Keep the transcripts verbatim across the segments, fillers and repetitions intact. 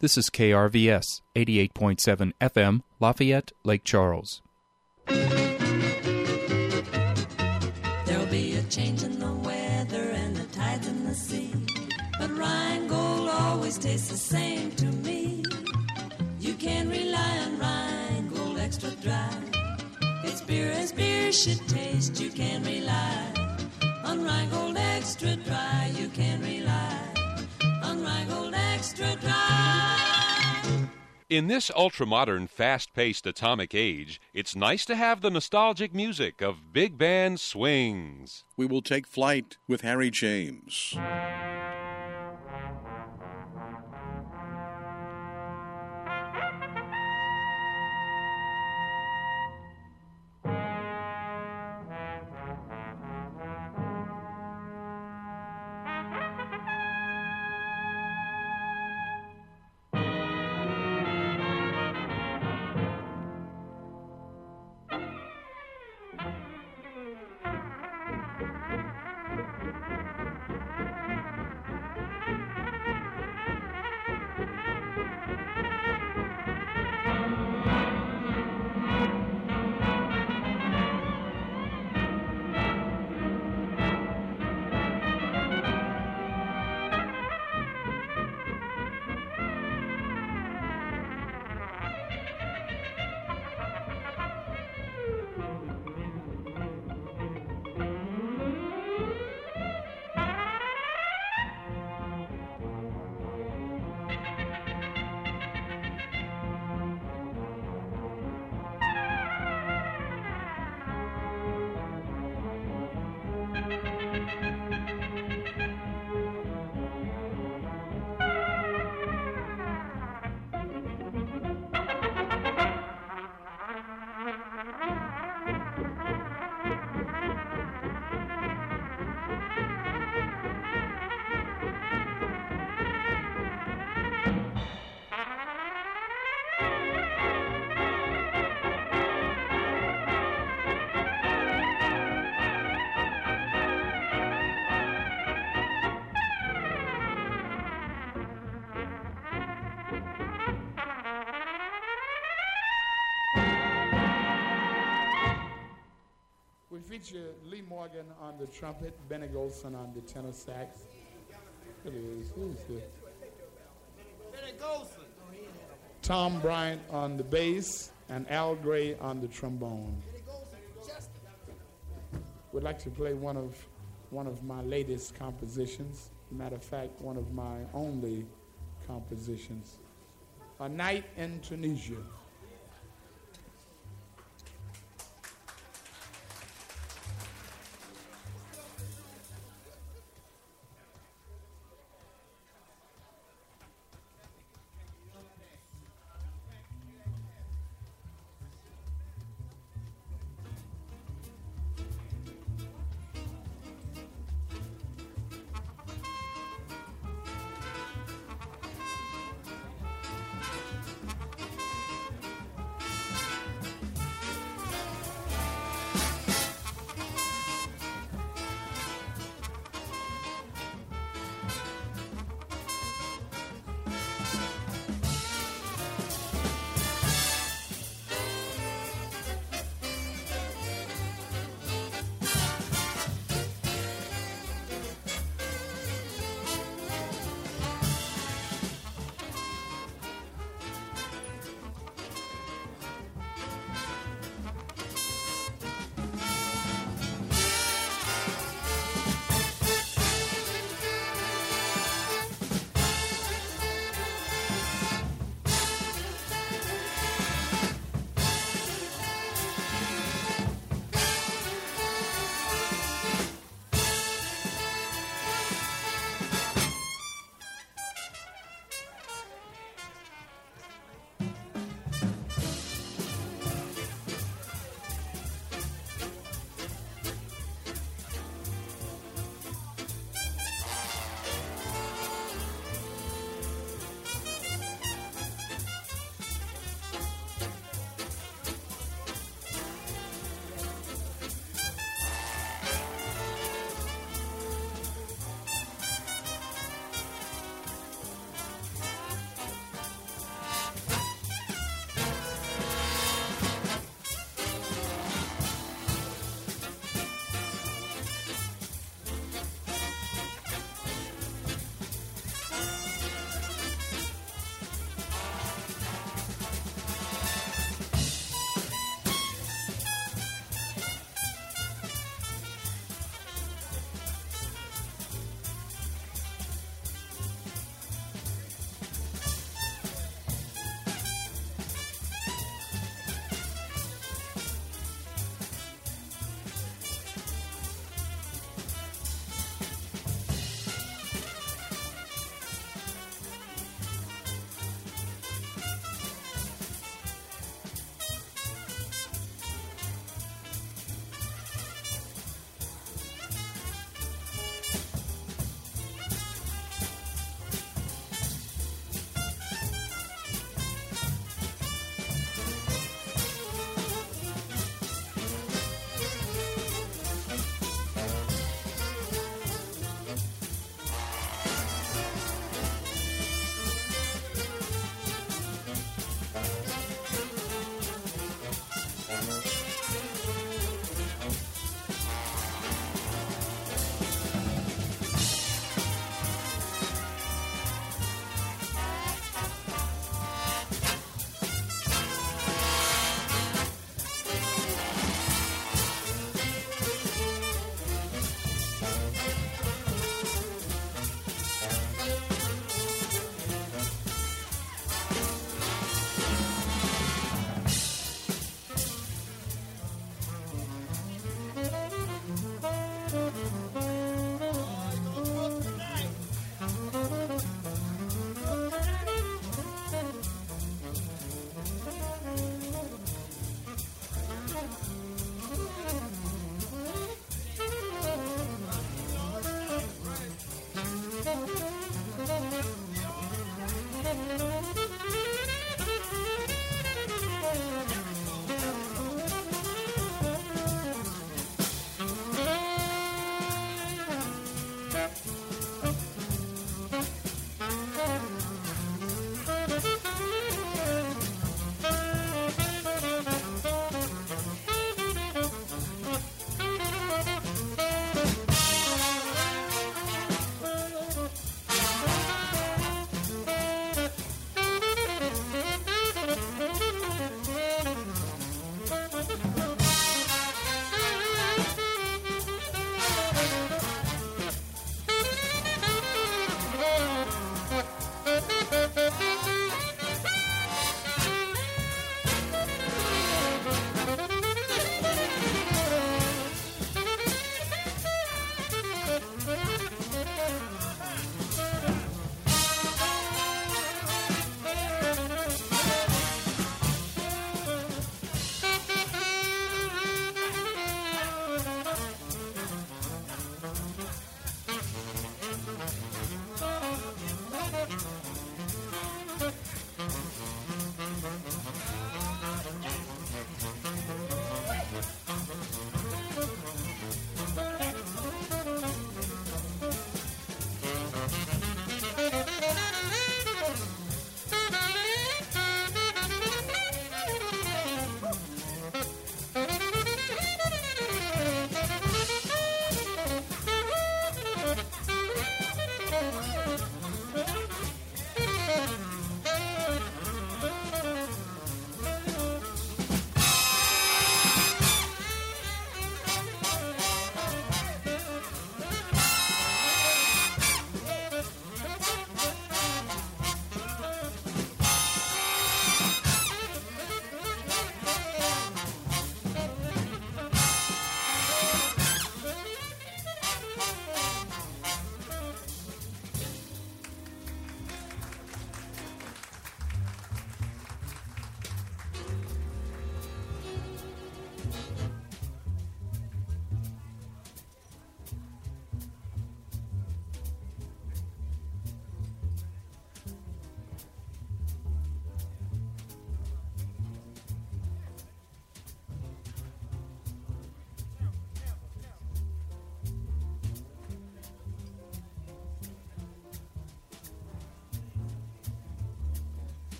This is K R V S, eighty-eight point seven F M, Lafayette, Lake Charles. There'll be a change in the weather and the tides in the sea, but Rheingold always tastes the same to me. You can rely on Rheingold Extra Dry. It's beer as beer should taste. You can rely on Rheingold Extra Dry. You can rely on Rheingold Extra Dry. In this ultra-modern, fast-paced atomic age, it's nice to have the nostalgic music of big band swings. We will take flight with Harry James. Feature Lee Morgan on the trumpet, Benny Golson on the tenor sax. It is. Who's this? Benny Golson. Tom Bryant on the bass and Al Gray on the trombone. Would like to play one of one of my latest compositions. Matter of fact, one of my only compositions. A Night in Tunisia.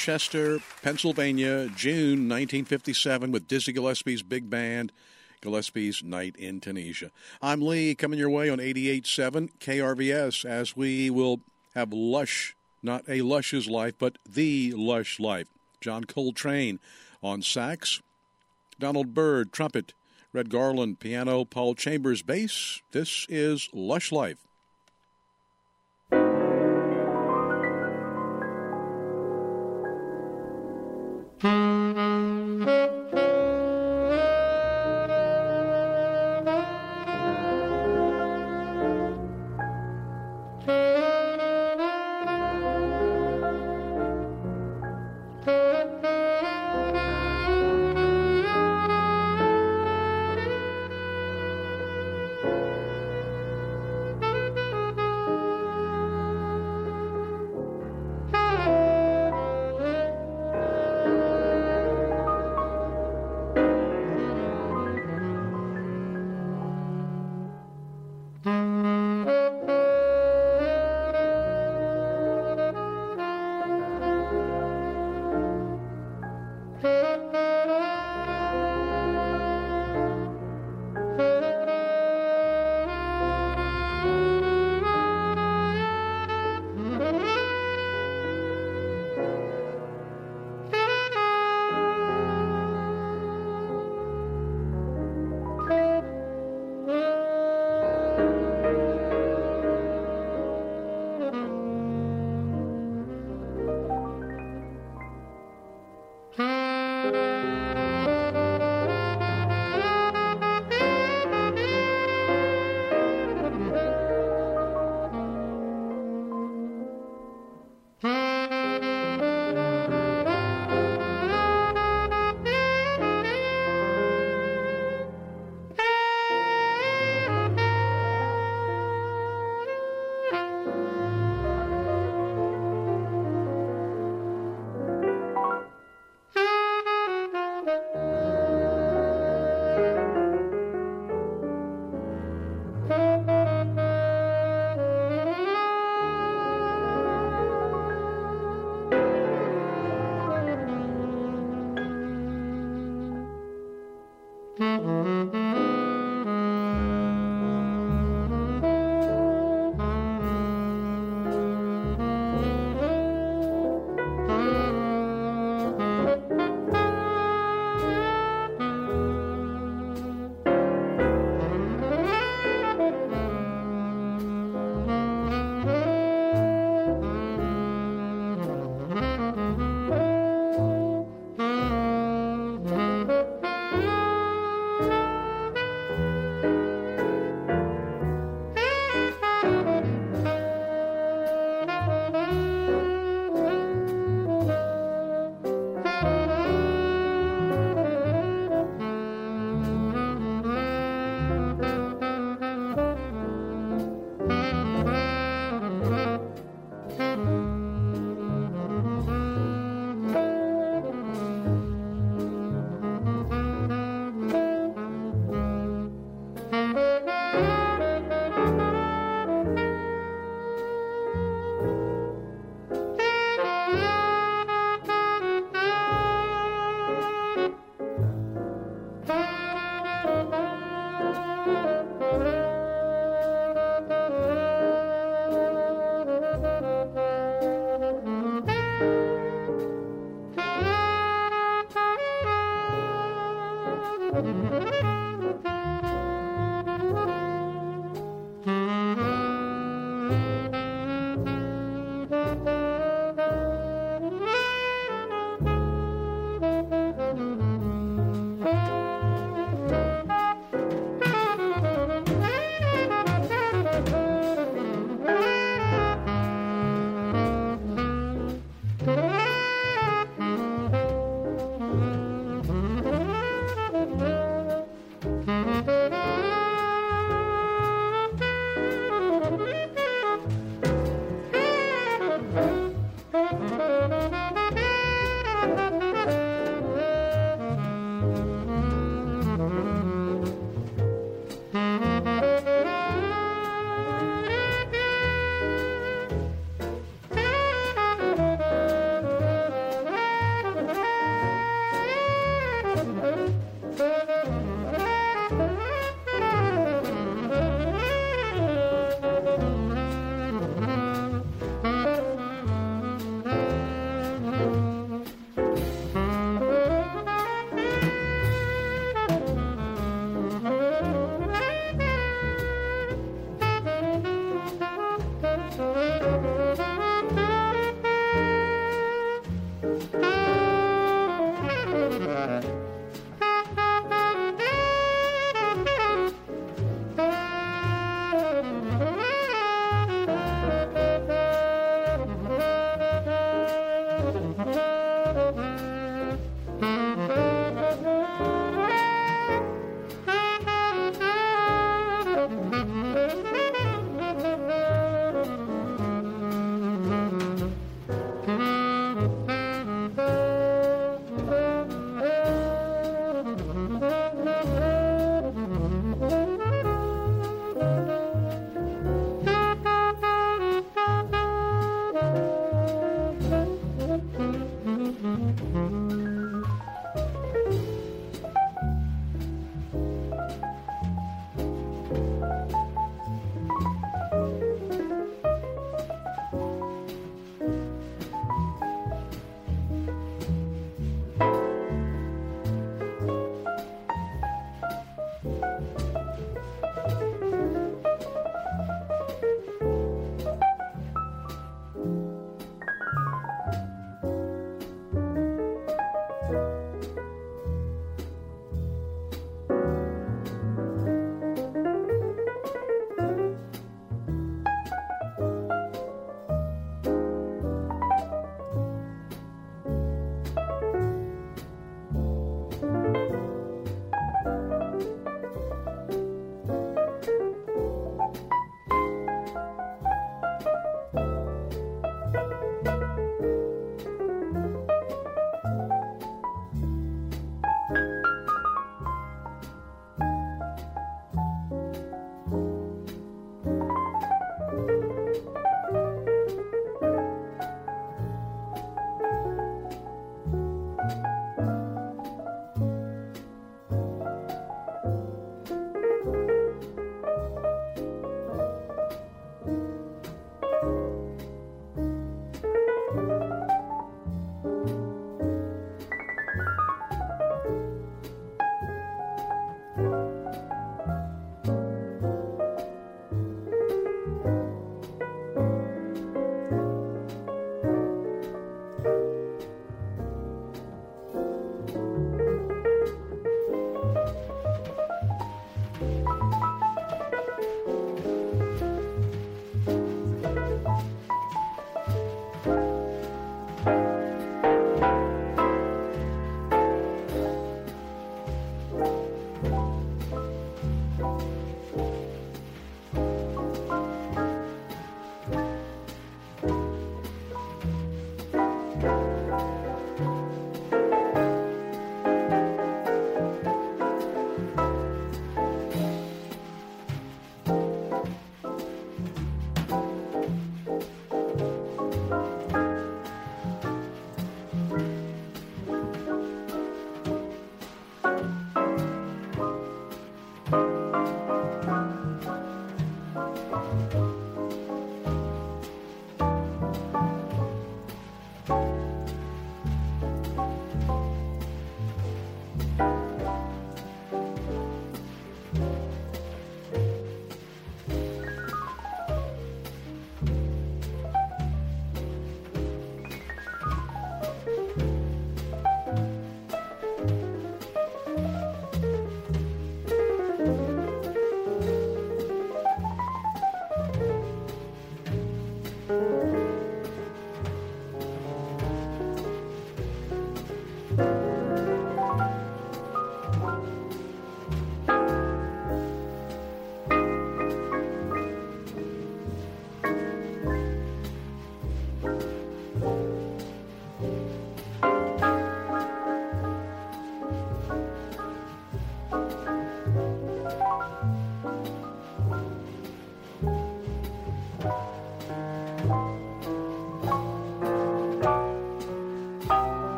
Chester, Pennsylvania, June nineteen fifty-seven, with Dizzy Gillespie's big band, Gillespie's Night in Tunisia. I'm Lee, coming your way on eighty-eight point seven K R V S, as we will have Lush, not A Lush's Life, but The Lush Life. John Coltrane on sax, Donald Byrd, trumpet, Red Garland, piano, Paul Chambers, bass. This is Lush Life.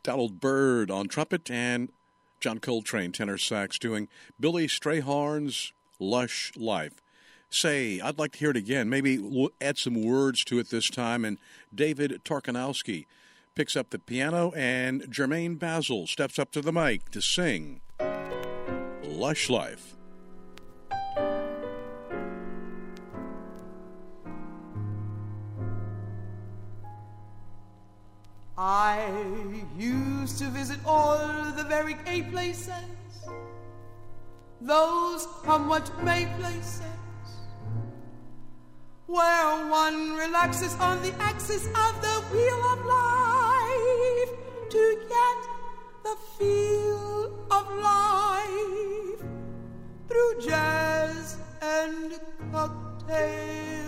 Donald Byrd on trumpet, and John Coltrane, tenor sax, doing Billy Strayhorn's Lush Life. Say, I'd like to hear it again. Maybe we'll add some words to it this time. And David Tarkanowski picks up the piano, and Jermaine Basil steps up to the mic to sing Lush Life. I used to visit all the very gay places, those somewhat May places, where one relaxes on the axis of the wheel of life to get the feel of life through jazz and cocktails.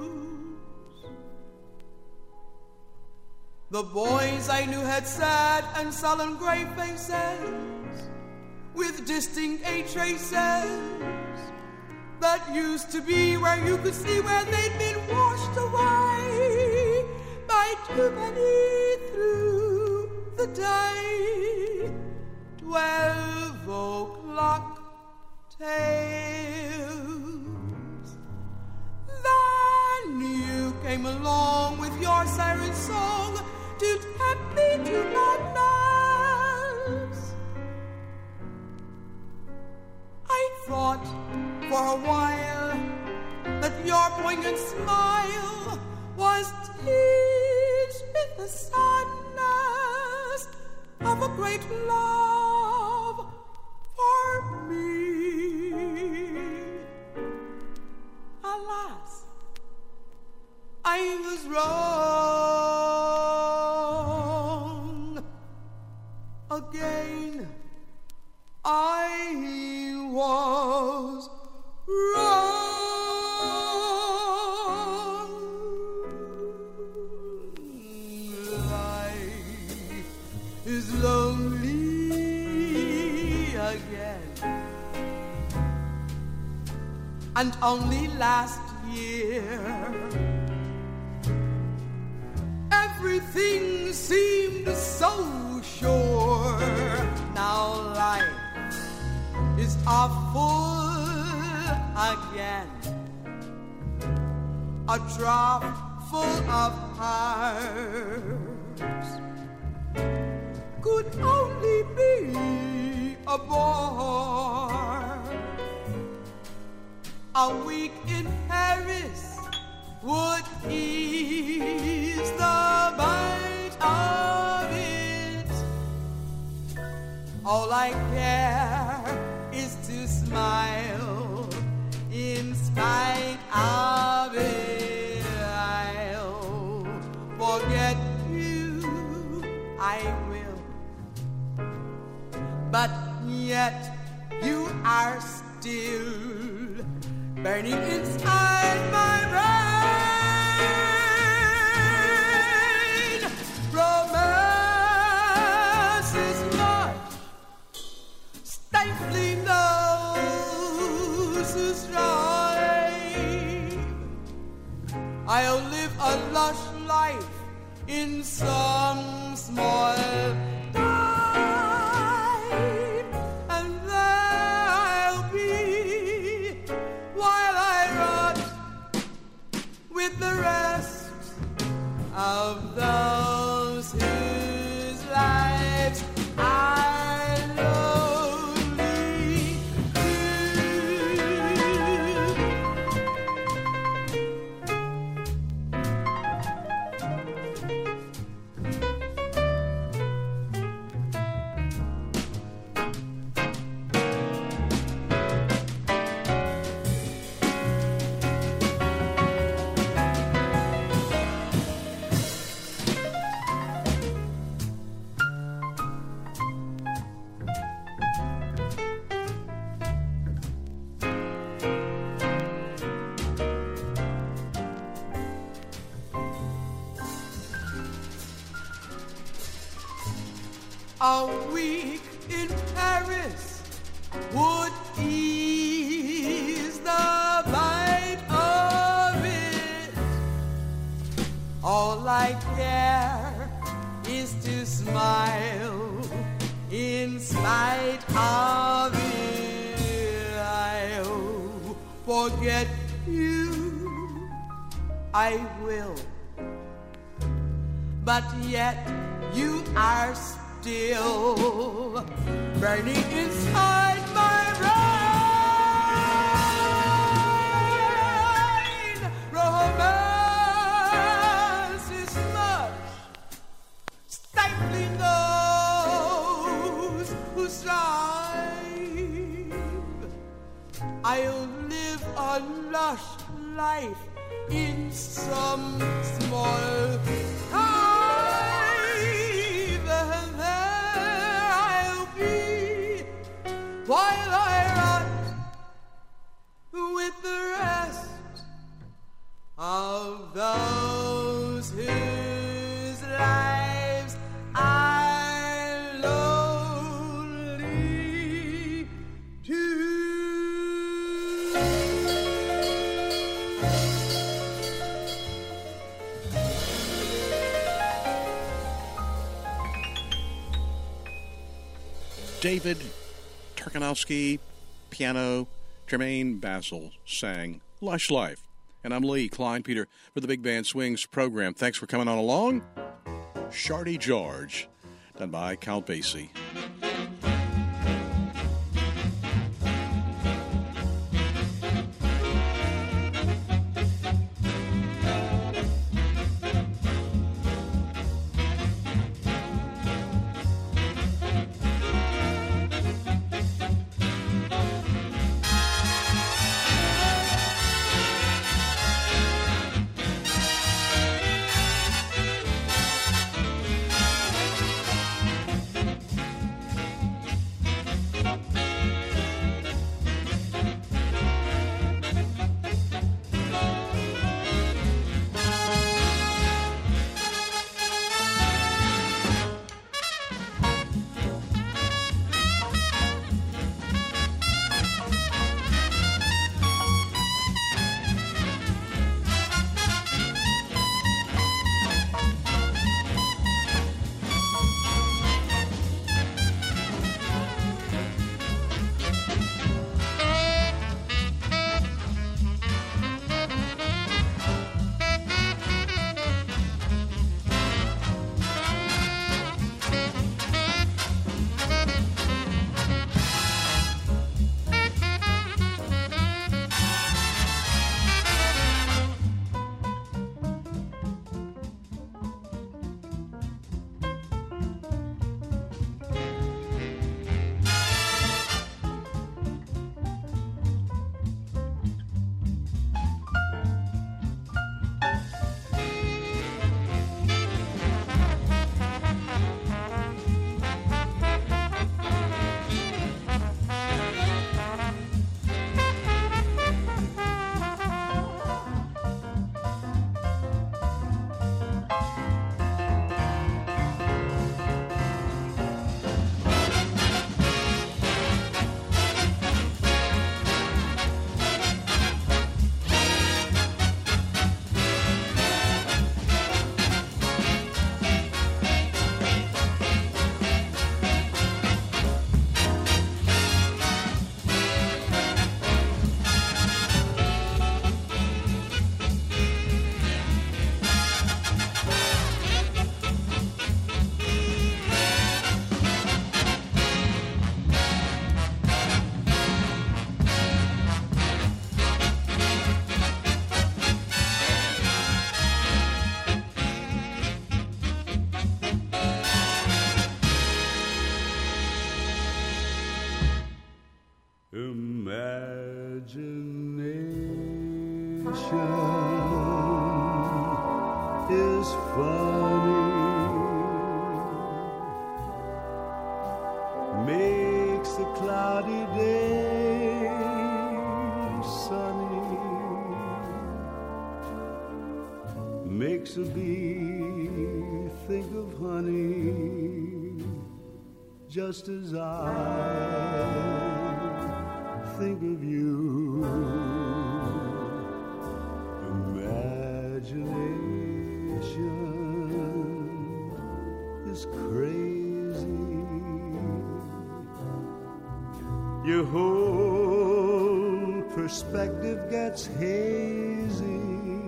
The boys I knew had sad and sullen gray faces with distinct age traces that used to be where you could see where they'd been washed away by too many through the day. Twelve o'clock tales. Then you came along with your siren song to tempt me to madness. I thought for a while that your poignant smile was tinged with the sadness of a great love for me. Alas, I was wrong again. I was wrong. Life is lonely again. And only last year everything seemed so sure. Now life is awful again, a drop full of hearts could only be a bore. A week in Paris would ease the bite of it. All I care is to smile in spite of it. I'll forget you, I will, but yet you are still burning inside my brain. Romance is much stifling those who strive. I'll live a lush life in some small time, and there I'll be while I rot with the rest of those whose lives are lonely a week in Paris would ease the bite of it. All I care is to smile spite of it, I'll forget you. I will. But yet you are still burning inside my brain. Romance is much stifling those who strive. I'll live a lush life in some small hive, and there I'll be while I run with the rest of those whose lives are lonely too. David Tarkanowski, piano, Jermaine Basil sang Lush Life. And I'm Lee Klein Peter for the Big Band Swings program. Thanks for coming on along. Shardy George, done by Count Basie. is funny, makes a cloudy day sunny, makes a bee think of honey, just as I think of you. Imagination is crazy, your whole perspective gets hazy.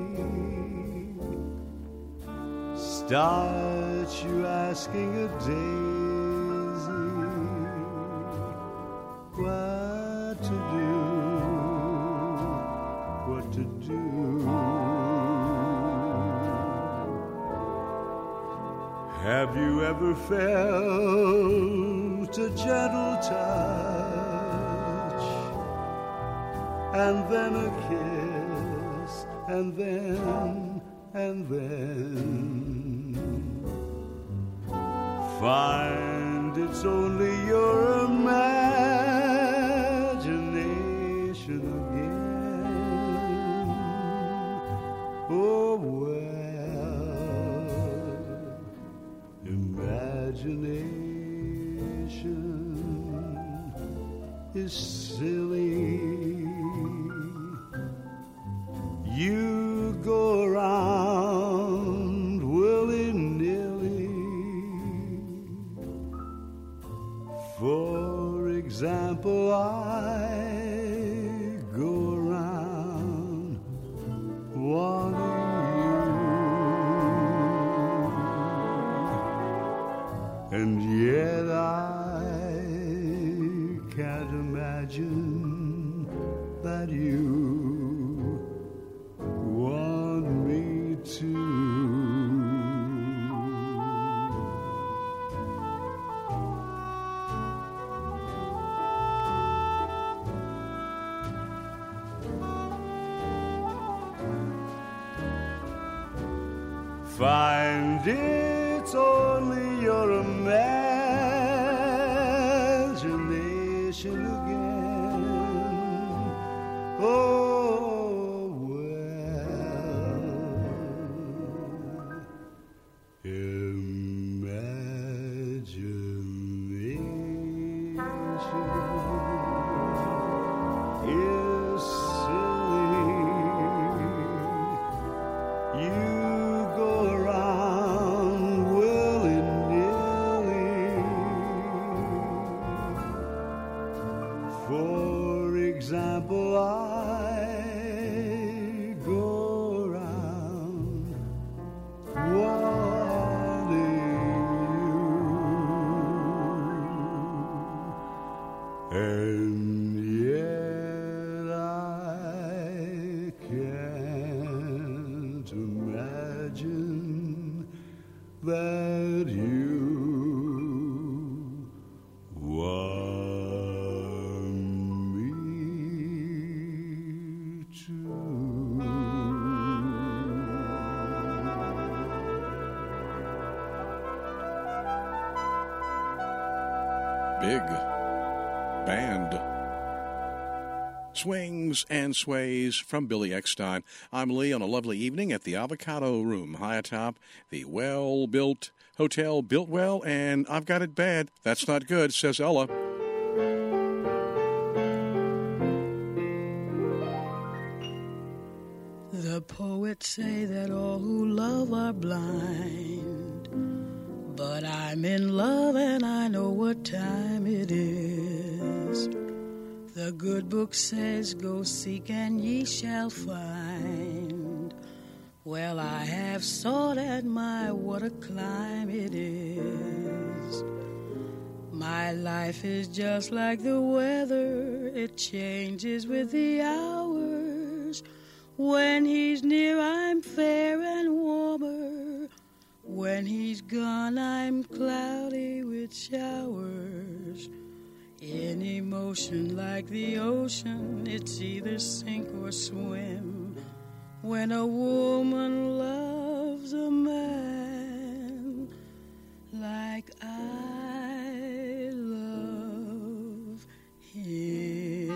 Start you asking a daisy what to do, what to do. Have you ever felt a gentle touch, and then a kiss, and then, and then find it's only your imagination again? Oh, well, imagination is silly. You go around willy-nilly. For example, I go around wanting you, and yet I can't imagine that you want me to. Find it's only your imagination again. Oh, well, imagination is silly. You that you want me to. Big band. Swings and Sways from Billy Eckstine. I'm Lee on a lovely evening at the Avocado Room, high atop the well-built hotel, built well, and I've got it bad. That's not good, says Ella. The poets say that all who love are blind, but I'm in love and I know what time it is. The good book says, go seek and ye shall find. Well, I have sought and my, what a climb it is. My life is just like the weather, it changes with the hours. When he's near, I'm fair and warmer. When he's gone, I'm cloudy with showers. In emotion like the ocean, it's either sink or swim. When a woman loves a man like I love him.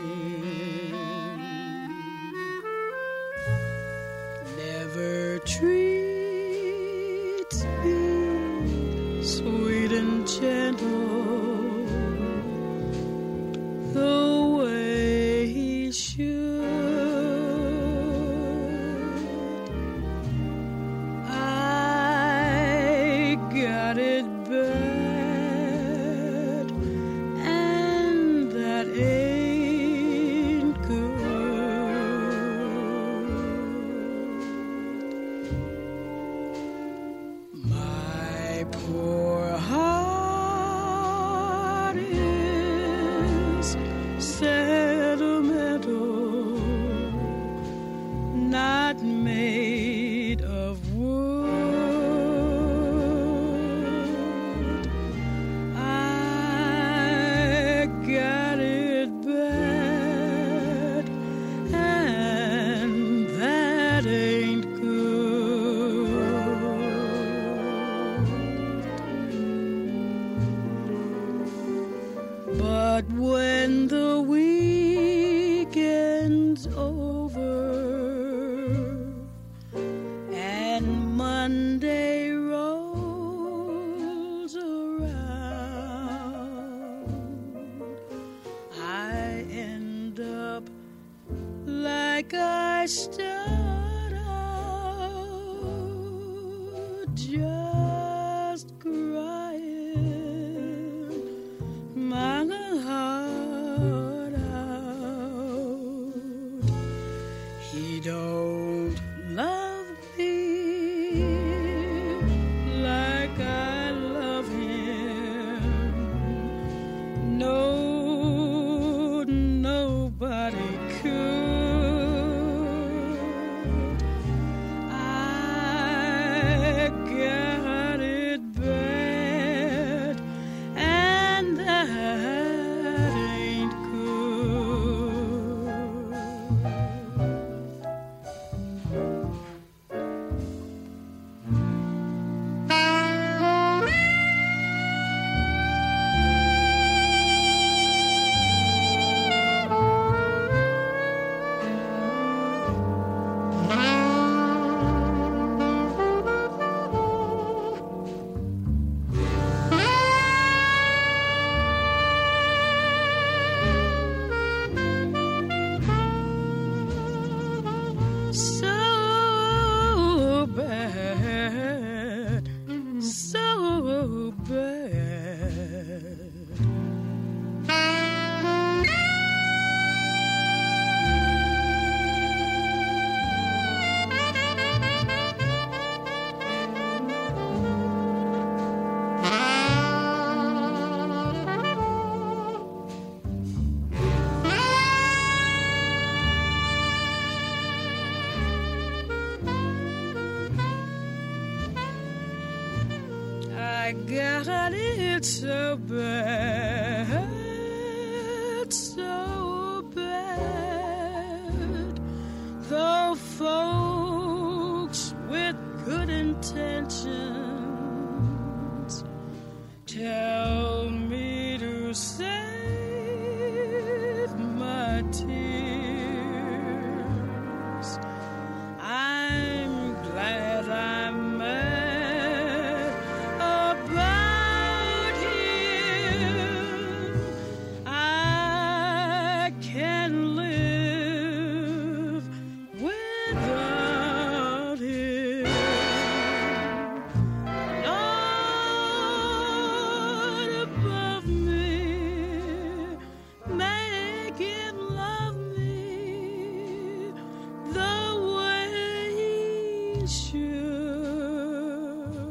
Never treats me sweet and gentle the way he should. I got it bad, and that ain't not made of wood. I got it bad, and that ain't good. But when the weekend's over and Monday rolls around, I end up like I start out, just crying my heart out. He don't love me like I love him. No, nobody could. I got it bad, and that ain't good. So bad, so bad. I got it so bad, so bad. Though folks with good intentions tell me to save my tears, I'm glad I'm mad about him. I can live without him. Lord above me, make him love me the way he should.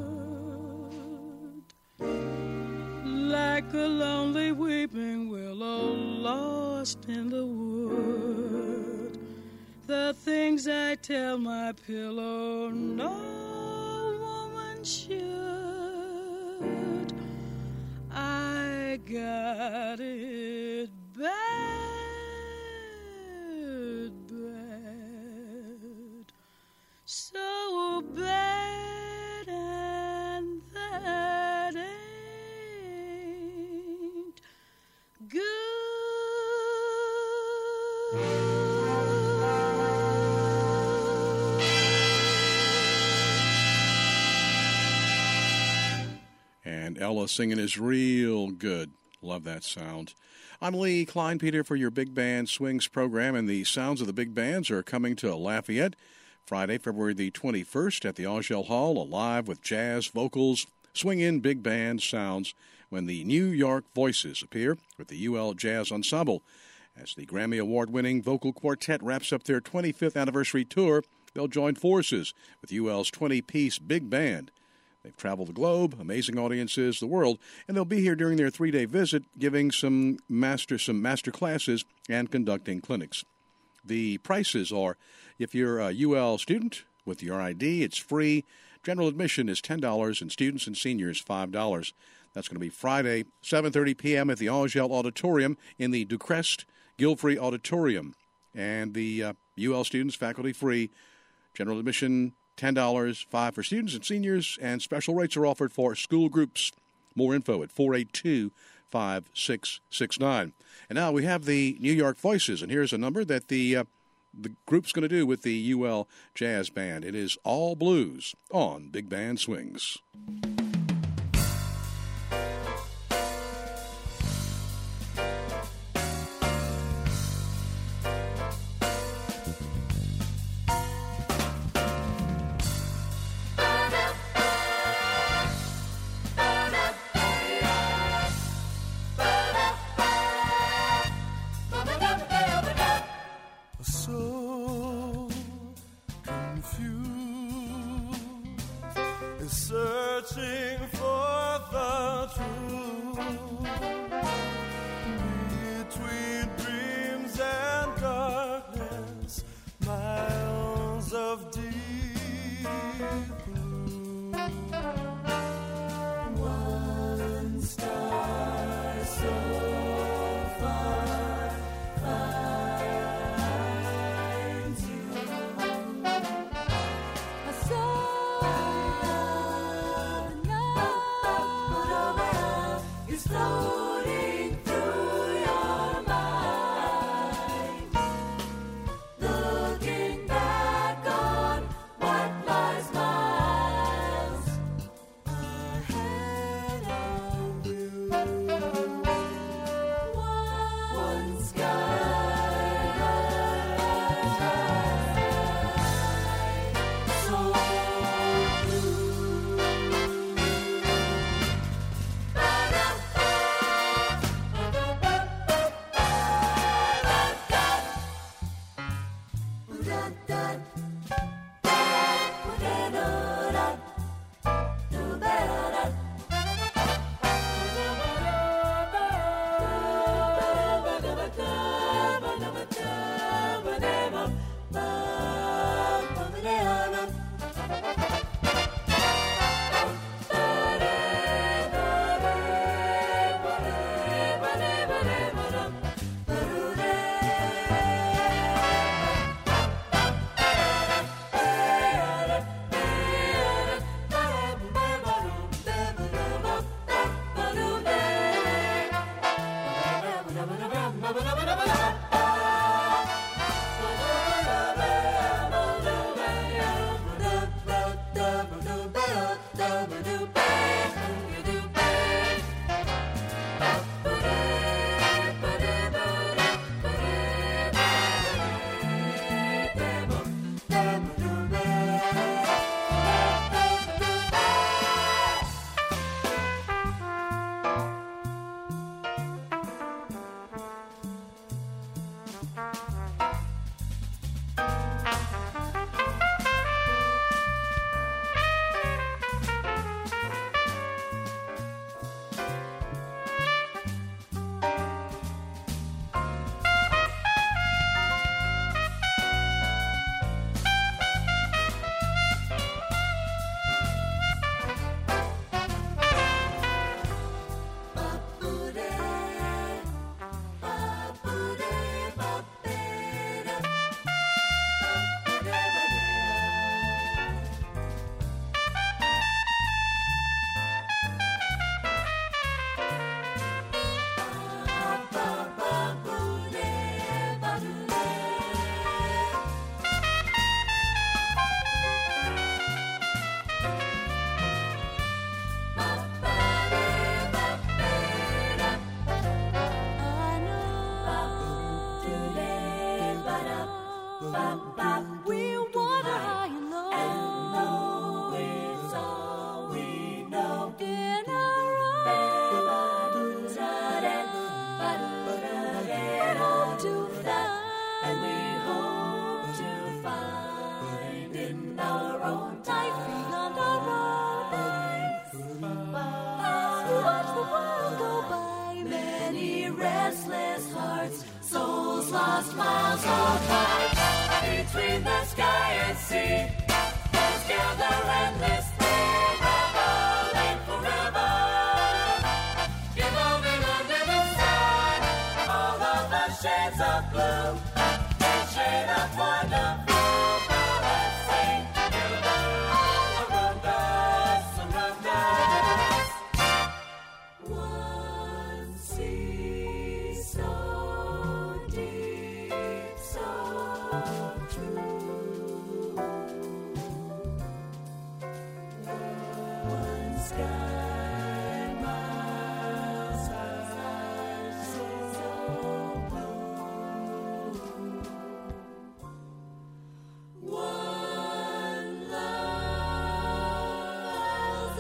Like a lonely weeping willow lost in the wood, the things I tell my pillow no woman should. I got it bad, bad, so bad, and that ain't good. And Ella singing is real good. Love that sound. I'm Lee Kleinpeter for your Big Band Swings program, and the sounds of the big bands are coming to Lafayette Friday, February the twenty-first at the Aushell Hall, alive with jazz, vocals, swing-in big band sounds when the New York Voices appear with the U L Jazz Ensemble. As the Grammy Award-winning vocal quartet wraps up their twenty-fifth anniversary tour, they'll join forces with U L's twenty-piece big band. They've traveled the globe, amazing audiences, the world, and they'll be here during their three-day visit, giving some master some master classes and conducting clinics. The prices are, if you're a U L student with your I D, it's free. General admission is ten dollars, and students and seniors five dollars. That's going to be Friday, seven thirty p.m. at the Angel Auditorium in the Ducrest Gilfrey Auditorium. And the uh, U L students, faculty free. General admission, ten dollars, five dollars for students and seniors, and special rates are offered for school groups. More info at four eight two, five six six nine. And now we have the New York Voices, and here's a number that the uh, the group's going to do with the U L Jazz Band. It is All Blues on Big Band Swings. Many restless hearts, souls lost miles apart. sky, miles high, so blue. One love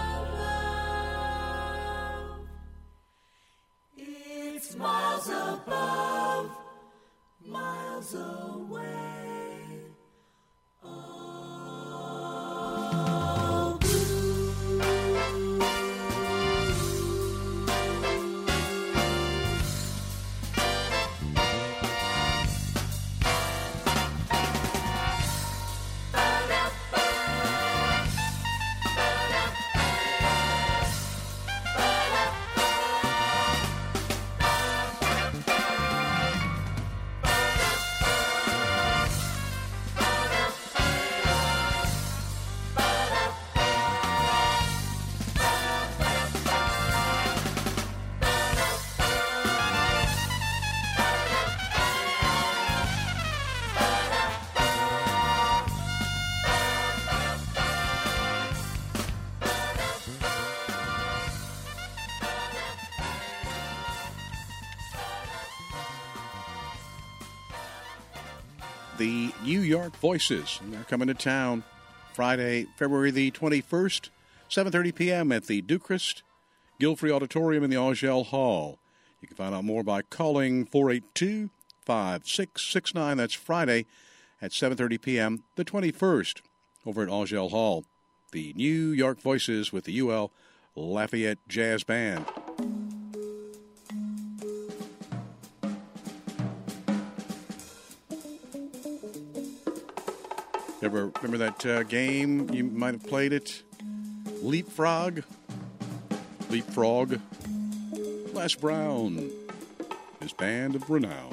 above. It's miles above, miles away. The New York Voices. They're coming to town Friday, February the twenty-first, seven thirty p.m. at the Ducrest Gilfrey Auditorium in the Augel Hall. You can find out more by calling four eight two, five six six nine. That's Friday at seven thirty p.m., the twenty-first, over at Augel Hall. The New York Voices with the U L Lafayette Jazz Band. Ever remember that uh, game? You might have played it. Leapfrog. Leapfrog. Les Brown. His band of renown.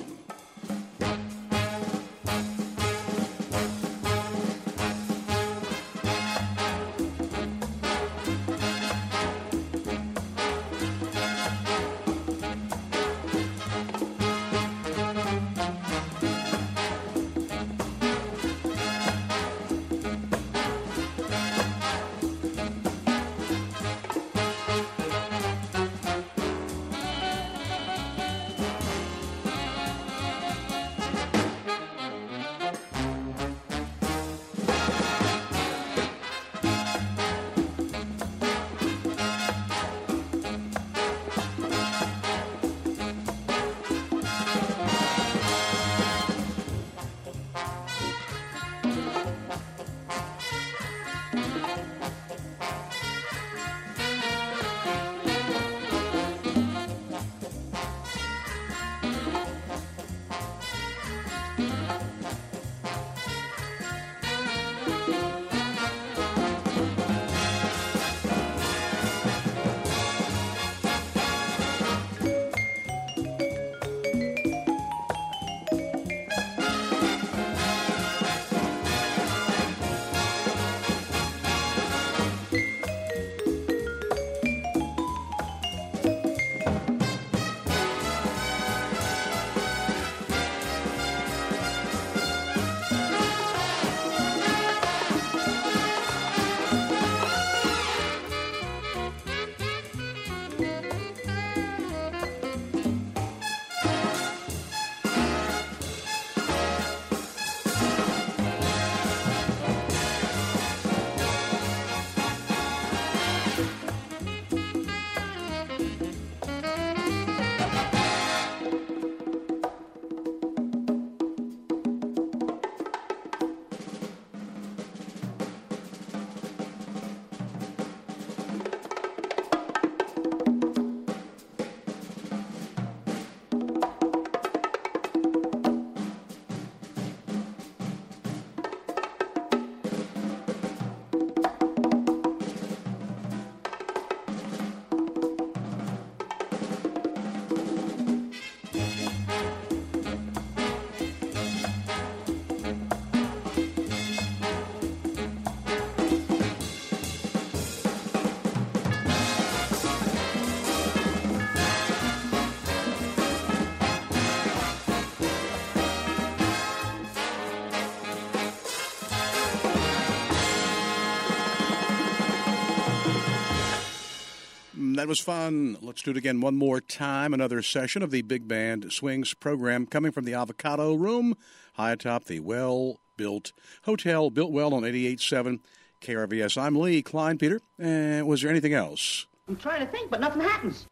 That was fun. Let's do it again one more time. Another session of the Big Band Swings program coming from the Avocado Room high atop the well-built hotel, built well on eighty-eight point seven K R V S. I'm Lee Klein, Peter. And was there anything else? I'm trying to think, but nothing happens.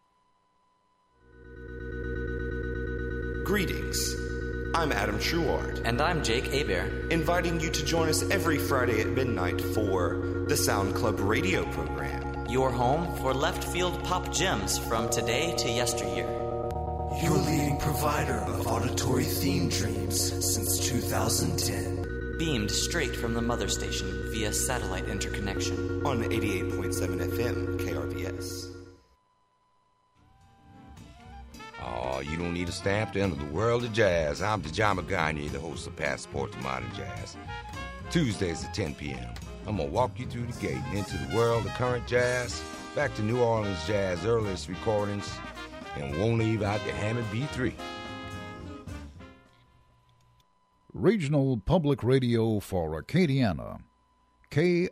Greetings. I'm Adam Truard. And I'm Jake Hebert. Inviting you to join us every Friday at midnight for the Sound Club radio program. Your home for left field pop gems from today to yesteryear. Your leading provider of auditory theme dreams since two thousand ten. Beamed straight from the mother station via satellite interconnection. On eighty-eight point seven F M K R V S. Oh, you don't need a stamp to enter the world of jazz. I'm Dejama Gagne, the host of Passport to Modern Jazz. Tuesdays at ten p.m. I'm going to walk you through the gate and into the world of current jazz, back to New Orleans jazz earliest recordings, and won't leave out the Hammond B three. Regional Public Radio for Acadiana. K